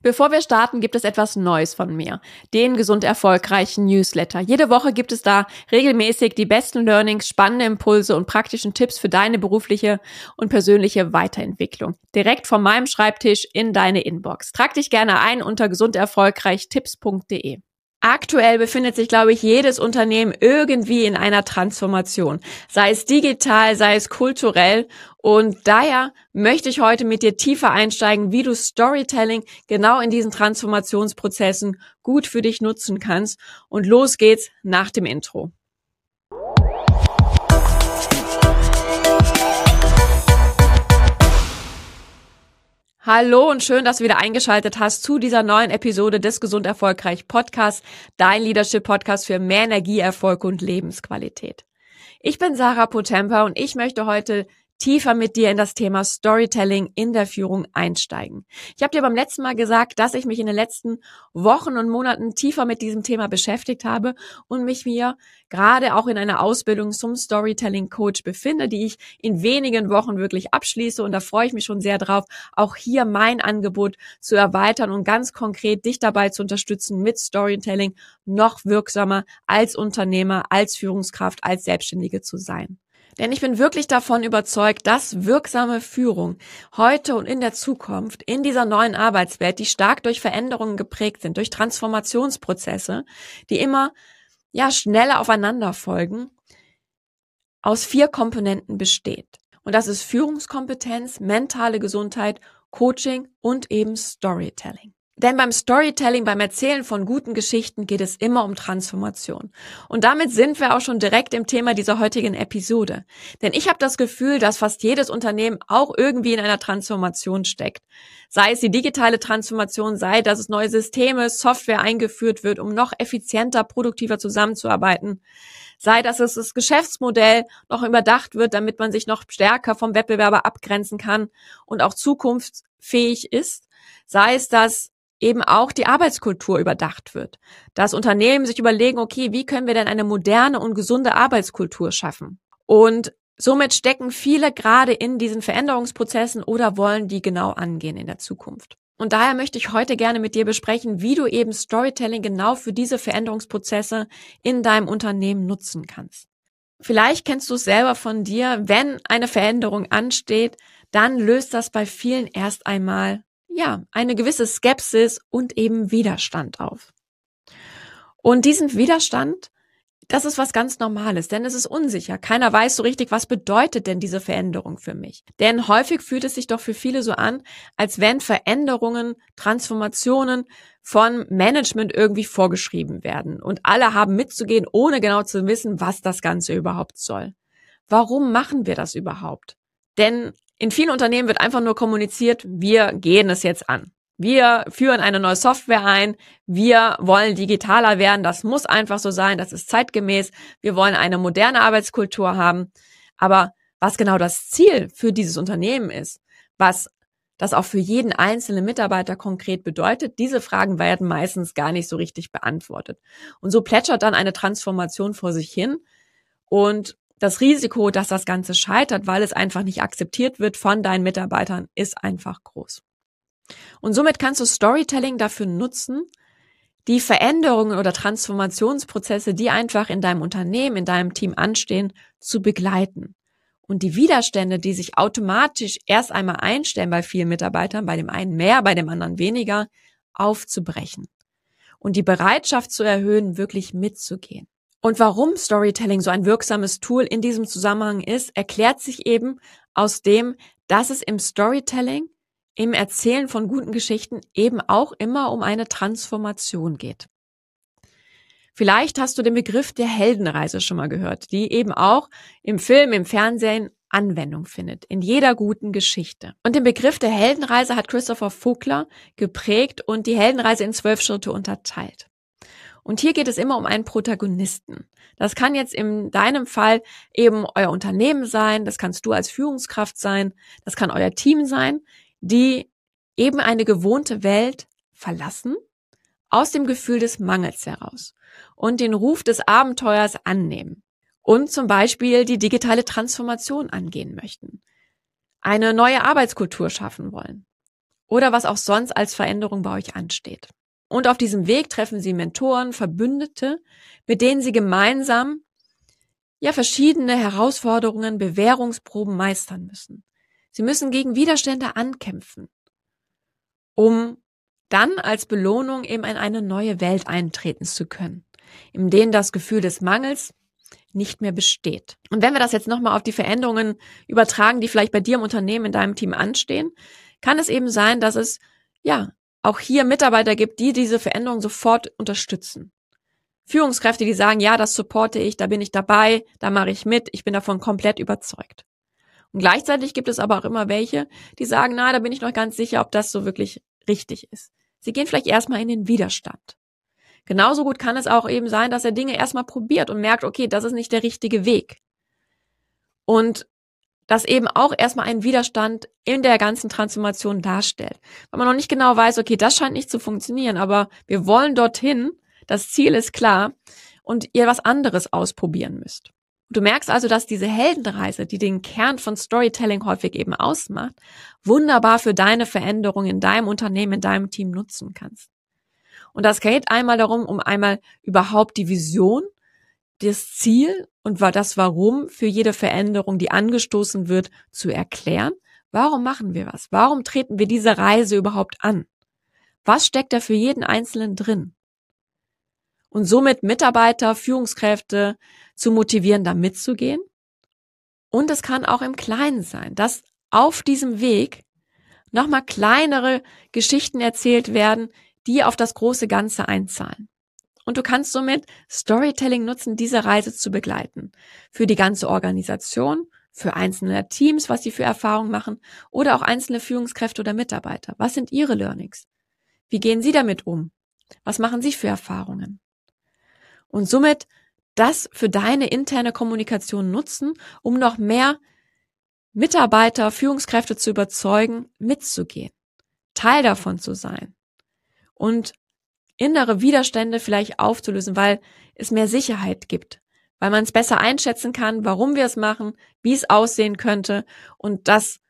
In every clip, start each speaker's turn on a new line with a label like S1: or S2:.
S1: Bevor wir starten, gibt es etwas Neues von mir, den Gesund Erfolgreichen Newsletter. Jede Woche gibt es da regelmäßig die besten Learnings, spannende Impulse und praktischen Tipps für deine berufliche und persönliche Weiterentwicklung. Direkt von meinem Schreibtisch in deine Inbox. Trag dich gerne ein unter gesunderfolgreichtipps.de. Aktuell befindet sich, glaube ich, jedes Unternehmen irgendwie in einer Transformation, sei es digital, sei es kulturell. Und daher möchte ich heute mit dir tiefer einsteigen, wie du Storytelling genau in diesen Transformationsprozessen gut für dich nutzen kannst. Und los geht's nach dem Intro. Hallo und schön, dass du wieder eingeschaltet hast zu dieser neuen Episode des Gesund Erfolgreich Podcasts, dein Leadership-Podcast für mehr Energie, Erfolg und Lebensqualität. Ich bin Sarah Potempa und ich möchte heute tiefer mit dir in das Thema Storytelling in der Führung einsteigen. Ich habe dir beim letzten Mal gesagt, dass ich mich in den letzten Wochen und Monaten tiefer mit diesem Thema beschäftigt habe und mich mir gerade auch in einer Ausbildung zum Storytelling Coach befinde, die ich in wenigen Wochen wirklich abschließe, und da freue ich mich schon sehr drauf, auch hier mein Angebot zu erweitern und ganz konkret dich dabei zu unterstützen, mit Storytelling noch wirksamer als Unternehmer, als Führungskraft, als Selbstständige zu sein. Denn ich bin wirklich davon überzeugt, dass wirksame Führung heute und in der Zukunft, in dieser neuen Arbeitswelt, die stark durch Veränderungen geprägt sind, durch Transformationsprozesse, die immer schneller aufeinander folgen, aus 4 Komponenten besteht. Und das ist Führungskompetenz, mentale Gesundheit, Coaching und eben Storytelling. Denn beim Storytelling, beim Erzählen von guten Geschichten geht es immer um Transformation. Und damit sind wir auch schon direkt im Thema dieser heutigen Episode. Denn ich habe das Gefühl, dass fast jedes Unternehmen auch irgendwie in einer Transformation steckt. Sei es die digitale Transformation, sei, dass es neue Systeme, Software eingeführt wird, um noch effizienter, produktiver zusammenzuarbeiten. Sei, dass es das Geschäftsmodell noch überdacht wird, damit man sich noch stärker vom Wettbewerber abgrenzen kann und auch zukunftsfähig ist. Sei es, dass eben auch die Arbeitskultur überdacht wird. Dass Unternehmen sich überlegen, okay, wie können wir denn eine moderne und gesunde Arbeitskultur schaffen? Und somit stecken viele gerade in diesen Veränderungsprozessen oder wollen die genau angehen in der Zukunft. Und daher möchte ich heute gerne mit dir besprechen, wie du eben Storytelling genau für diese Veränderungsprozesse in deinem Unternehmen nutzen kannst. Vielleicht kennst du es selber von dir, wenn eine Veränderung ansteht, dann löst das bei vielen erst einmal eine gewisse Skepsis und eben Widerstand auf. Und diesen Widerstand, das ist was ganz Normales, denn es ist unsicher. Keiner weiß so richtig, was bedeutet denn diese Veränderung für mich? Denn häufig fühlt es sich doch für viele so an, als wenn Veränderungen, Transformationen von Management irgendwie vorgeschrieben werden. Und alle haben mitzugehen, ohne genau zu wissen, was das Ganze überhaupt soll. Warum machen wir das überhaupt? Denn in vielen Unternehmen wird einfach nur kommuniziert, wir gehen es jetzt an. Wir führen eine neue Software ein, wir wollen digitaler werden, das muss einfach so sein, das ist zeitgemäß, wir wollen eine moderne Arbeitskultur haben. Aber was genau das Ziel für dieses Unternehmen ist, was das auch für jeden einzelnen Mitarbeiter konkret bedeutet, diese Fragen werden meistens gar nicht so richtig beantwortet. Und so plätschert dann eine Transformation vor sich hin und das Risiko, dass das Ganze scheitert, weil es einfach nicht akzeptiert wird von deinen Mitarbeitern, ist einfach groß. Und somit kannst du Storytelling dafür nutzen, die Veränderungen oder Transformationsprozesse, die einfach in deinem Unternehmen, in deinem Team anstehen, zu begleiten. Und die Widerstände, die sich automatisch erst einmal einstellen bei vielen Mitarbeitern, bei dem einen mehr, bei dem anderen weniger, aufzubrechen. Und die Bereitschaft zu erhöhen, wirklich mitzugehen. Und warum Storytelling so ein wirksames Tool in diesem Zusammenhang ist, erklärt sich eben aus dem, dass es im Storytelling, im Erzählen von guten Geschichten eben auch immer um eine Transformation geht. Vielleicht hast du den Begriff der Heldenreise schon mal gehört, die eben auch im Film, im Fernsehen Anwendung findet, in jeder guten Geschichte. Und den Begriff der Heldenreise hat Christopher Vogler geprägt und die Heldenreise in 12 Schritte unterteilt. Und hier geht es immer um einen Protagonisten. Das kann jetzt in deinem Fall eben euer Unternehmen sein, das kannst du als Führungskraft sein, das kann euer Team sein, die eben eine gewohnte Welt verlassen, aus dem Gefühl des Mangels heraus und den Ruf des Abenteuers annehmen und zum Beispiel die digitale Transformation angehen möchten, eine neue Arbeitskultur schaffen wollen oder was auch sonst als Veränderung bei euch ansteht. Und auf diesem Weg treffen Sie Mentoren, Verbündete, mit denen Sie gemeinsam verschiedene Herausforderungen, Bewährungsproben meistern müssen. Sie müssen gegen Widerstände ankämpfen, um dann als Belohnung eben in eine neue Welt eintreten zu können, in denen das Gefühl des Mangels nicht mehr besteht. Und wenn wir das jetzt nochmal auf die Veränderungen übertragen, die vielleicht bei dir im Unternehmen, in deinem Team anstehen, kann es eben sein, dass es auch hier Mitarbeiter gibt, die diese Veränderung sofort unterstützen. Führungskräfte, die sagen, ja, das supporte ich, da bin ich dabei, da mache ich mit, ich bin davon komplett überzeugt. Und gleichzeitig gibt es aber auch immer welche, die sagen, da bin ich noch ganz sicher, ob das so wirklich richtig ist. Sie gehen vielleicht erstmal in den Widerstand. Genauso gut kann es auch eben sein, dass er Dinge erstmal probiert und merkt, okay, das ist nicht der richtige Weg. Und das eben auch erstmal einen Widerstand in der ganzen Transformation darstellt. Weil man noch nicht genau weiß, okay, das scheint nicht zu funktionieren, aber wir wollen dorthin, das Ziel ist klar und ihr was anderes ausprobieren müsst. Du merkst also, dass diese Heldenreise, die den Kern von Storytelling häufig eben ausmacht, wunderbar für deine Veränderung in deinem Unternehmen, in deinem Team nutzen kannst. Und das geht einmal darum, um einmal überhaupt die Vision, das Ziel und das Warum für jede Veränderung, die angestoßen wird, zu erklären. Warum machen wir was? Warum treten wir diese Reise überhaupt an? Was steckt da für jeden Einzelnen drin? Und somit Mitarbeiter, Führungskräfte zu motivieren, da mitzugehen. Und es kann auch im Kleinen sein, dass auf diesem Weg nochmal kleinere Geschichten erzählt werden, die auf das große Ganze einzahlen. Und du kannst somit Storytelling nutzen, diese Reise zu begleiten. Für die ganze Organisation, für einzelne Teams, was sie für Erfahrungen machen, oder auch einzelne Führungskräfte oder Mitarbeiter. Was sind ihre Learnings? Wie gehen sie damit um? Was machen sie für Erfahrungen? Und somit das für deine interne Kommunikation nutzen, um noch mehr Mitarbeiter, Führungskräfte zu überzeugen, mitzugehen, Teil davon zu sein und innere Widerstände vielleicht aufzulösen, weil es mehr Sicherheit gibt, weil man es besser einschätzen kann, warum wir es machen, wie es aussehen könnte und dass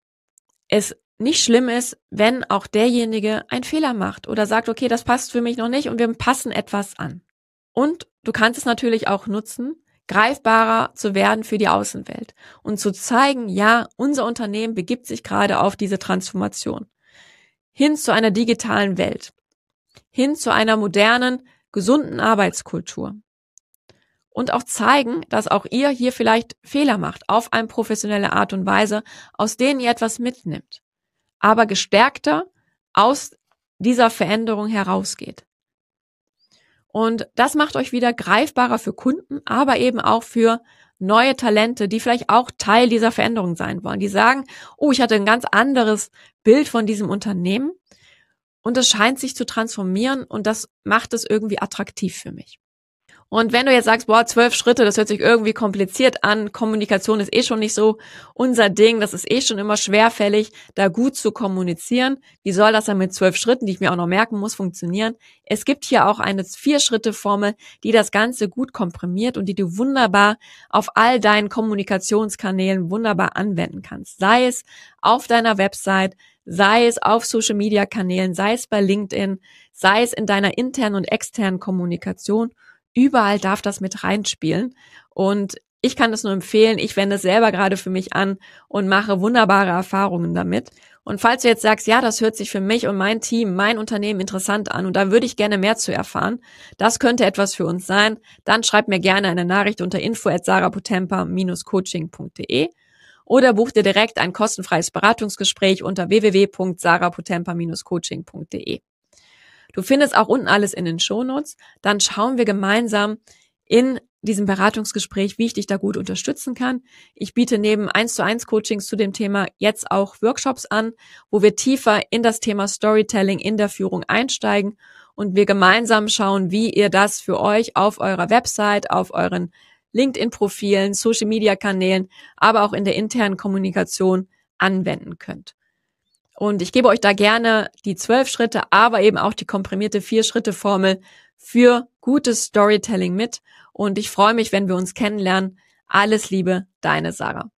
S1: es nicht schlimm ist, wenn auch derjenige einen Fehler macht oder sagt, okay, das passt für mich noch nicht und wir passen etwas an. Und du kannst es natürlich auch nutzen, greifbarer zu werden für die Außenwelt und zu zeigen, ja, unser Unternehmen begibt sich gerade auf diese Transformation hin zu einer digitalen Welt, hin zu einer modernen, gesunden Arbeitskultur. Und auch zeigen, dass auch ihr hier vielleicht Fehler macht, auf eine professionelle Art und Weise, aus denen ihr etwas mitnimmt, aber gestärkter aus dieser Veränderung herausgeht. Und das macht euch wieder greifbarer für Kunden, aber eben auch für neue Talente, die vielleicht auch Teil dieser Veränderung sein wollen. Die sagen, oh, ich hatte ein ganz anderes Bild von diesem Unternehmen und es scheint sich zu transformieren und das macht es irgendwie attraktiv für mich. Und wenn du jetzt sagst, 12 Schritte, das hört sich irgendwie kompliziert an, Kommunikation ist schon nicht so unser Ding, das ist schon immer schwerfällig, da gut zu kommunizieren. Wie soll das dann mit 12 Schritten, die ich mir auch noch merken muss, funktionieren? Es gibt hier auch eine 4-Schritte-Formel, die das Ganze gut komprimiert und die du wunderbar auf all deinen Kommunikationskanälen wunderbar anwenden kannst. Sei es auf deiner Website, sei es auf Social-Media-Kanälen, sei es bei LinkedIn, sei es in deiner internen und externen Kommunikation. Überall darf das mit reinspielen und ich kann das nur empfehlen. Ich wende es selber gerade für mich an und mache wunderbare Erfahrungen damit. Und falls du jetzt sagst, ja, das hört sich für mich und mein Team, mein Unternehmen interessant an und da würde ich gerne mehr zu erfahren, das könnte etwas für uns sein, dann schreib mir gerne eine Nachricht unter info@sarapotempa-coaching.de oder buch dir direkt ein kostenfreies Beratungsgespräch unter www.sarapotempa-coaching.de. Du findest auch unten alles in den Shownotes. Dann schauen wir gemeinsam in diesem Beratungsgespräch, wie ich dich da gut unterstützen kann. Ich biete neben 1:1 Coachings zu dem Thema jetzt auch Workshops an, wo wir tiefer in das Thema Storytelling in der Führung einsteigen und wir gemeinsam schauen, wie ihr das für euch auf eurer Website, auf euren LinkedIn-Profilen, Social-Media-Kanälen, aber auch in der internen Kommunikation anwenden könnt. Und ich gebe euch da gerne die 12 Schritte, aber eben auch die komprimierte 4-Schritte-Formel für gutes Storytelling mit. Und ich freue mich, wenn wir uns kennenlernen. Alles Liebe, deine Sarah.